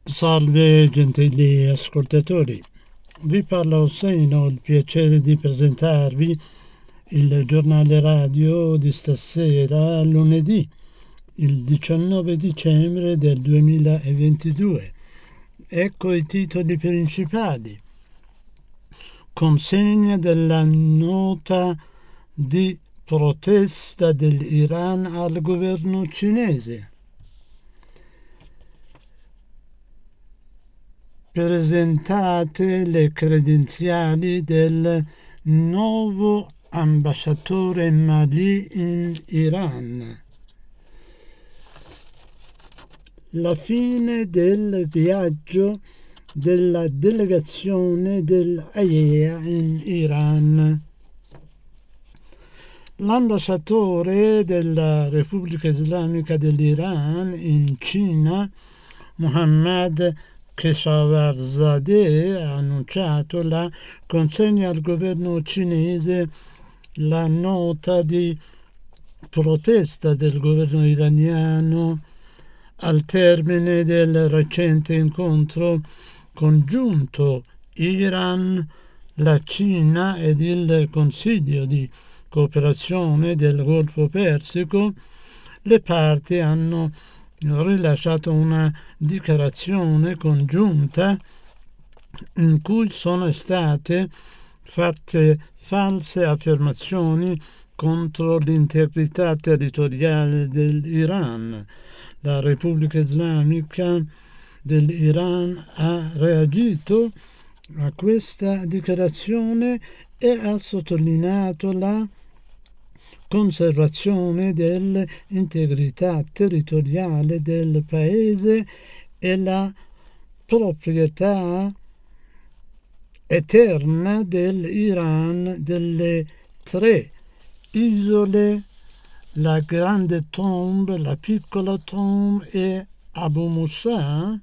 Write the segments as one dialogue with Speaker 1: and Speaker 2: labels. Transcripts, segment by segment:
Speaker 1: Salve gentili ascoltatori, vi parla Hossein, ho il piacere di presentarvi il giornale radio di stasera, lunedì, il 19 dicembre del 2022. Ecco i titoli principali. Consegna della nota di protesta dell'Iran al governo cinese. Presentate le credenziali del nuovo ambasciatore Mali in Iran. La fine del viaggio della delegazione dell'AIEA in Iran. L'ambasciatore della Repubblica Islamica dell'Iran in Cina, Mohammad Keshavarzadeh, ha annunciato la consegna al governo cinese la nota di protesta del governo iraniano al termine del recente incontro congiunto Iran, la Cina ed il Consiglio di cooperazione del Golfo Persico. Le parti hanno rilasciato una dichiarazione congiunta in cui sono state fatte false affermazioni contro l'integrità territoriale dell'Iran. La Repubblica Islamica dell'Iran ha reagito a questa dichiarazione e ha sottolineato la conservazione dell'integrità territoriale del paese e la proprietà eterna dell'Iran delle tre isole, la Grande Tombe, la Piccola Tombe e Abu Musa.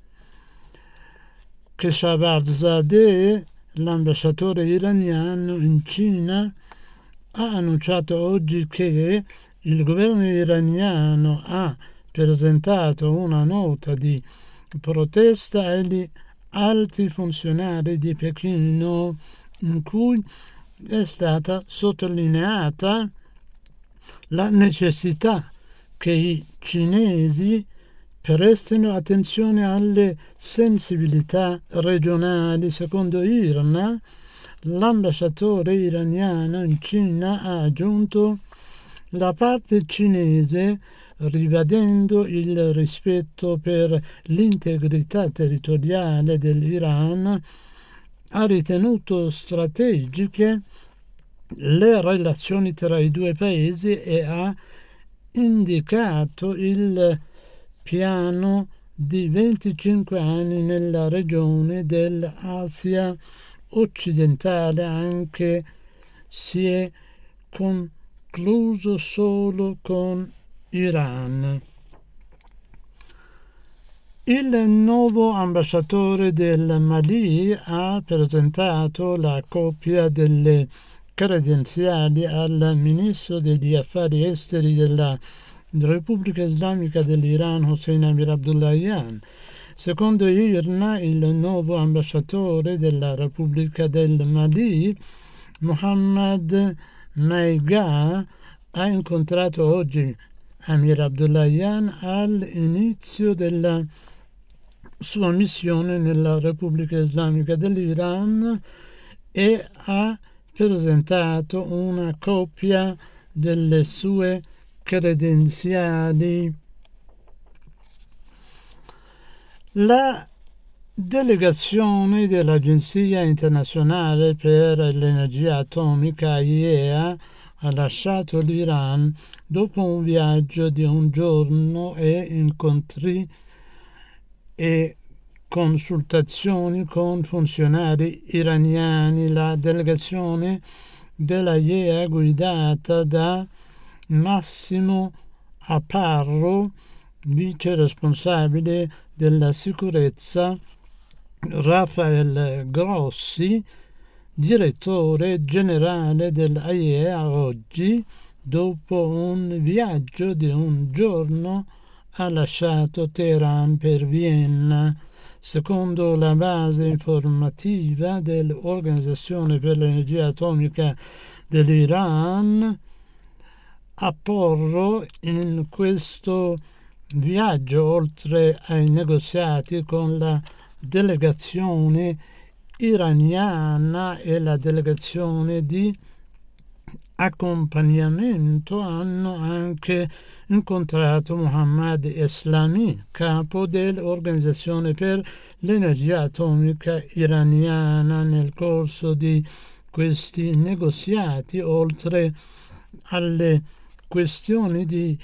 Speaker 1: Keshavarzadeh, l'ambasciatore iraniano in Cina, ha annunciato oggi che il governo iraniano ha presentato una nota di protesta agli alti funzionari di Pechino in cui è stata sottolineata la necessità che i cinesi prestino attenzione alle sensibilità regionali. Secondo IRNA, l'ambasciatore iraniano in Cina ha aggiunto: la parte cinese, ribadendo il rispetto per l'integrità territoriale dell'Iran, ha ritenuto strategiche le relazioni tra i due paesi e ha indicato il piano di 25 anni nella regione dell'Asia occidentale, anche si è concluso solo con Iran. Il nuovo ambasciatore del Mali ha presentato la copia delle credenziali al ministro degli affari esteri della Repubblica Islamica dell'Iran, Hossein Amir Abdullahian. Secondo IRNA, il nuovo ambasciatore della Repubblica del Mali, Mohammad Maiga, ha incontrato oggi Amir Abdullahian all'inizio della sua missione nella Repubblica Islamica dell'Iran e ha presentato una copia delle sue credenziali. La delegazione dell'Agenzia internazionale per l'energia atomica IEA ha lasciato l'Iran dopo un viaggio di un giorno e incontri e consultazioni con funzionari iraniani. La delegazione della IEA, guidata da Massimo Aparro, vice responsabile della sicurezza, Rafael Grossi, direttore generale dell'AIEA, oggi, dopo un viaggio di un giorno, ha lasciato Teheran per Vienna. secondo la base informativa dell'Organizzazione per l'Energia Atomica dell'Iran, apporro in questo viaggio, oltre ai negoziati con la delegazione iraniana e la delegazione di accompagnamento, hanno anche incontrato Mohammad Eslami, capo dell'Organizzazione per l'Energia Atomica iraniana. Nel corso di questi negoziati, oltre alle questioni di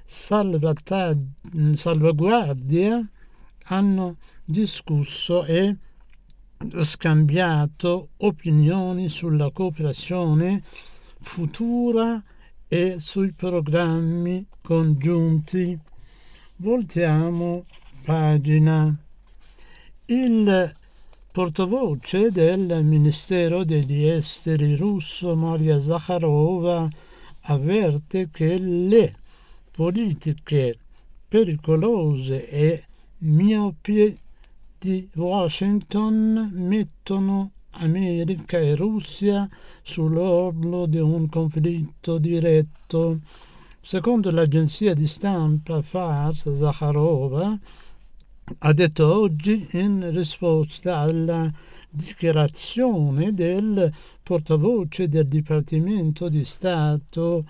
Speaker 1: salvaguardia, hanno discusso e scambiato opinioni sulla cooperazione futura e sui programmi congiunti. Voltiamo pagina. Il portavoce del Ministero degli Esteri russo, Maria Zakharova, avverte che le politiche pericolose e miopi di Washington mettono America e Russia sull'orlo di un conflitto diretto. Secondo l'agenzia di stampa Fars, Zakharova ha detto oggi, in risposta alla dichiarazione del portavoce del Dipartimento di Stato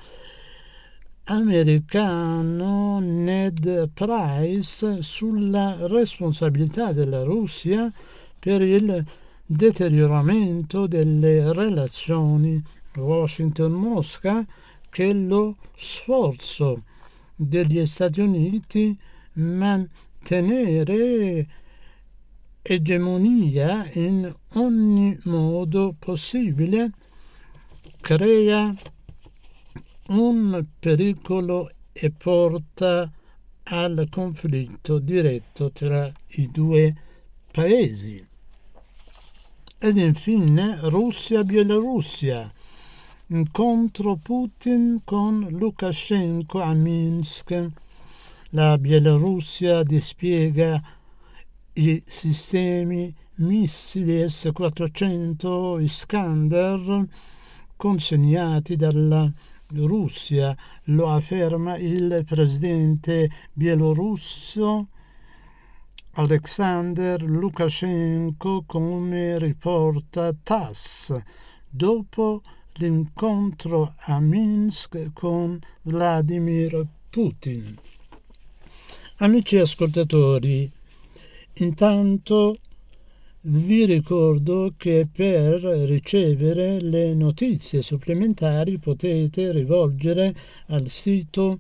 Speaker 1: americano Ned Price, sulla responsabilità della Russia per il deterioramento delle relazioni Washington-Mosca, che lo sforzo degli Stati Uniti mantenere egemonia in ogni modo possibile crea un pericolo e porta al conflitto diretto tra i due paesi. Ed infine Russia-Bielorussia. Incontro Putin con Lukashenko a Minsk. La Bielorussia dispiega i sistemi missili S-400 Iskander consegnati dalla Russia, lo afferma il presidente bielorusso Alexander Lukashenko, come riporta TASS, dopo l'incontro a Minsk con Vladimir Putin. Amici ascoltatori, intanto vi ricordo che per ricevere le notizie supplementari potete rivolgere al sito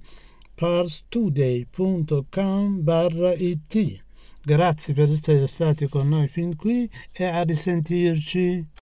Speaker 1: parstoday.com/it. Grazie per essere stati con noi fin qui e a risentirci.